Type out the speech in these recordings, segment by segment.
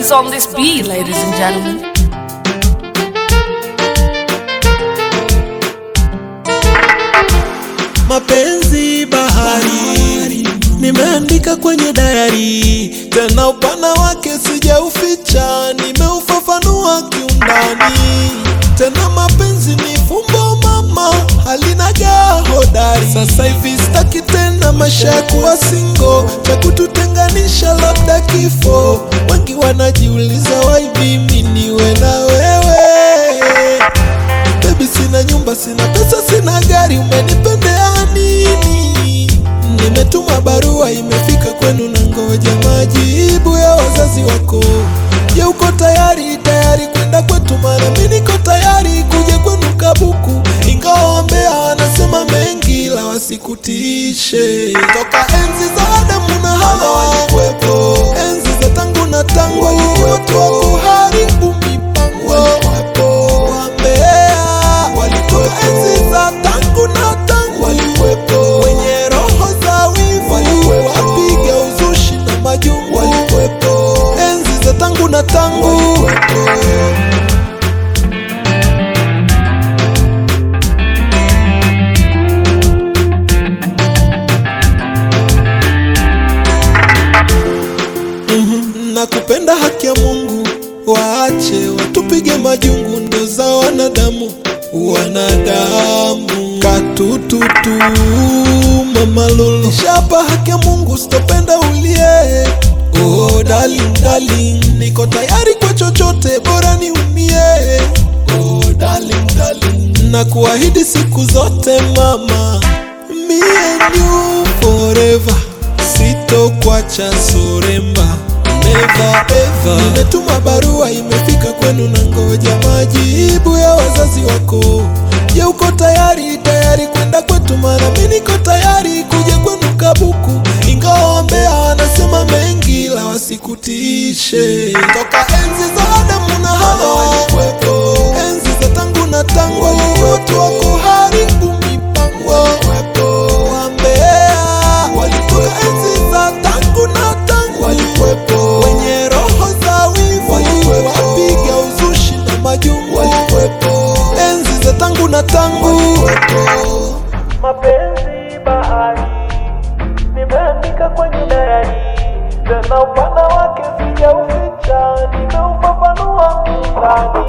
is on this beat, ladies and gentlemen. Mapenzi bahari, nimeandika kwenye diary, tena upana wake sijauficha, nimeufafanua kiundani. Tena mapenzi ni fumbo mama, halinaga hodari. Sasa hivi sitaki tena maisha ya kuwa single, cha kututenganisha labda kifo. Wengi wanajiuliza why mimi niwe na wewe. Baby, sina nyumba, sina pesa, sina gari, umenipendea nini? Nimetuma barua, imefika kwenu, na ngoja majibu ya wazazi wako. Je, uko tayari kwenda kwetu? Maana mimi niko tayari kuja kwenu Kabuku. Ingawa Mbeya wanasema mengi, la wasikutishe. Toka enzi za Adamu na Hawa walikuwepo, enzi za tangu na tangu, watu wa kuharibu mipango walikuwepo. Wambea walikuwepo, enzi za tangu na tangu walikuwepo. Wenye roho za wivu walikuwepo, wapiga uzushi na majungu walikuwepo, enzi za tangu na tangu walikuwepo. Nakupenda, haki ya Mungu, waache watupige majungu, ndo za wanadamu. Katututu mama lolo, shapa haki ya Mungu, sitopenda ulie. Oh darling, darling, niko tayari kwa chochote, bora niumie. Oh darling, darling, na kuahidi siku zote mama, me and you forever, sitokuacha soremba, never ever. Nimetuma barua, imefika kwenu, na ngoja majibu ya wazazi wako. Je, uko tayari kwenda kwetu? Maana mimi niko tayari kuja kwenu Kabuku. Ingawa Mbeya wanasema mengi, la wasikutishe. Toka enzi za Adamu na Hawa walikuwepo, enzi za tangu na tangu watu wa kuharibu mipango walikuwepo. Wambea walikuwepo, enzi za tangu na tangu walikuwepo. Wenye roho za wivu walikuwepo, wapiga uzushi na majungu walikuwepo, enzi za tangu na tangu walikuwepo. Mapenzi bahari, nimeandika kwenye diary, tena upana wake sijauficha, nimeufafanua kiundani.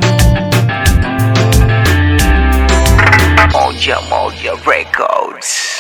Moja Moja Records.